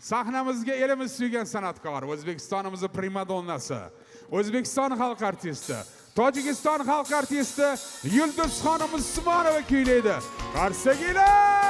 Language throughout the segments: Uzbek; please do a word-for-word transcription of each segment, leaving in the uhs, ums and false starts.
Sahnamizga elimiz suygan san'atkor, O'zbekistonimizning primadonnasi, O'zbekiston xalq artisti, Tojikiston xalq artisti Yulduzxonim Usmonova kuylaydi. Qarsakinglar!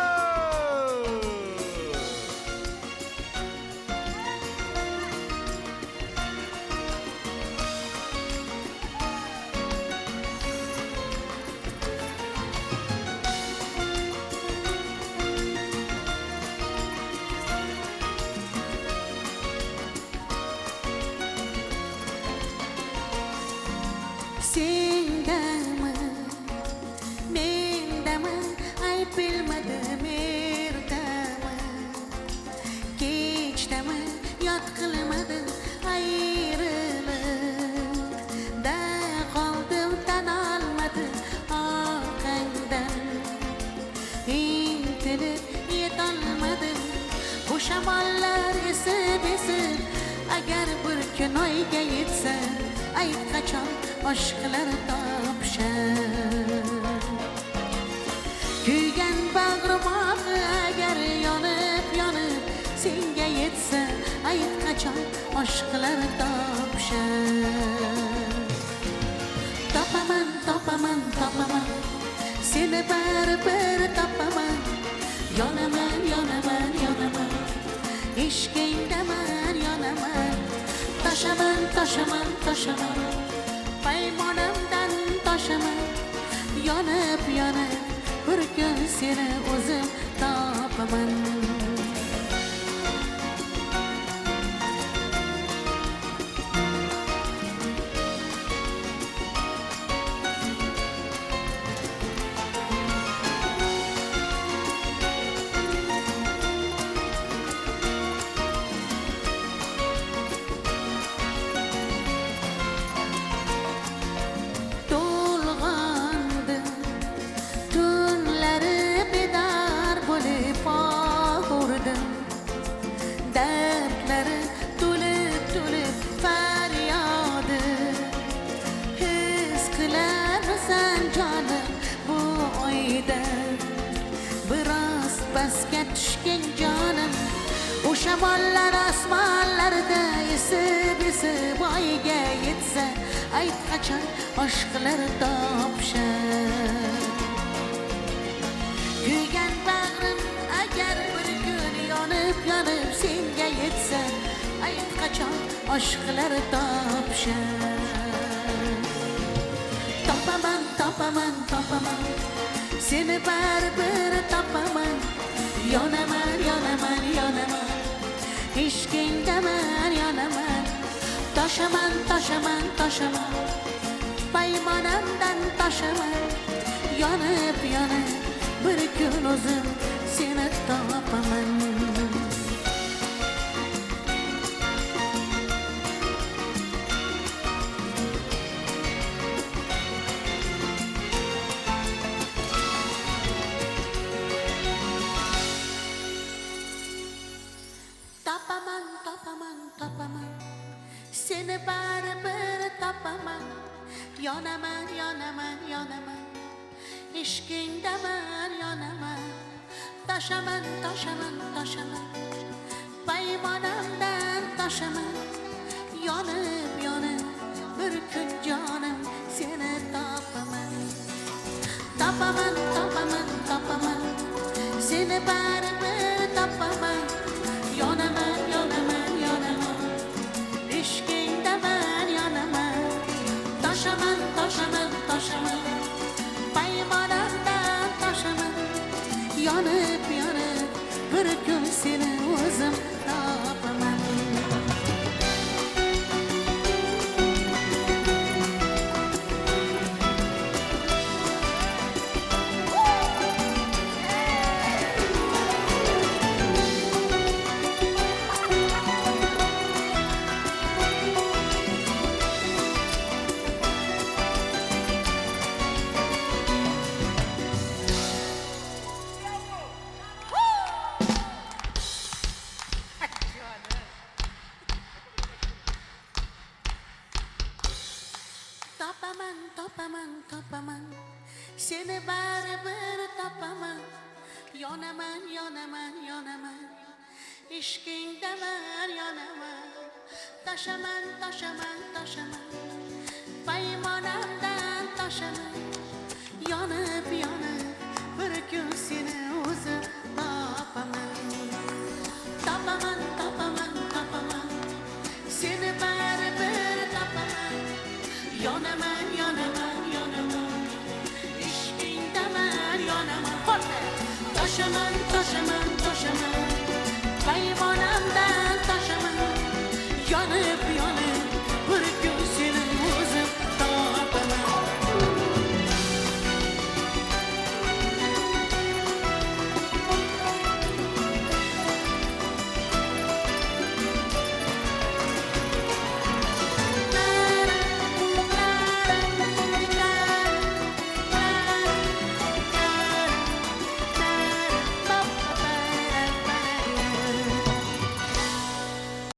Sendami, mendami, ay bilmadim erdami, kechdami, yod qilmadim ayrilib, da qoldim tan olmadim orqangdan, intilib yetolmadim, bu shamollar esib esib, agar bir kun oyga yetsa, ay qachon aşklar topşar. Kuygan bag'rima agar yonib yonib senga yetsa, ayt qachon aşklar topşar. Topaman, topaman, topaman, seni baribir topaman. Yonaman, yonaman, yonaman, ishqingdaman, yonaman. Tashaman, tashaman, tashaman, paymonimdan toshaman. Yonib yonib bir kun seni o'zim topaman. Dertleri tulip tulip feryadı, his kılar mısın canım bu oyda? Biraz basga tushgan canım, o shamollar osmonlarda esib esib oyga yetsa, ayt qachon aşklar topshar. Kuygan bag'rim agar bir kun yonib yonib senga yetsa, ayt qachon aşklar topshar. Topaman, topaman, topaman, seni baribir topaman. Yonaman, yonaman, yonaman, ishqingdaman, yonaman. Toshaman, toshaman, toshaman, paymonimdan toshaman. Yonib yonib bir kun o'zim seni topaman. Topaman, topaman, topaman, seni baribir topaman. Yonaman, yonaman, yonaman, ishqingdaman, yonaman. Toshaman, toshaman, toshaman, paymonimdan toshaman. Yonib yonib bir kun jonim seni topaman. Topaman, topaman, topaman, seni baribir topaman. Yonaman, yonaman, yonaman, ishqingdaman, yonaman. Toshaman, toshaman, toshaman, paymonimdan toshaman. Yonib yonib bir kun seni o'zim topaman. Topaman, topaman, topaman, seni baribir topaman. Yonaman, yonaman, yonaman, ishqingda man yonaman, tashaman, tashaman, tashaman, paymonamdan tashaman, yonib yonib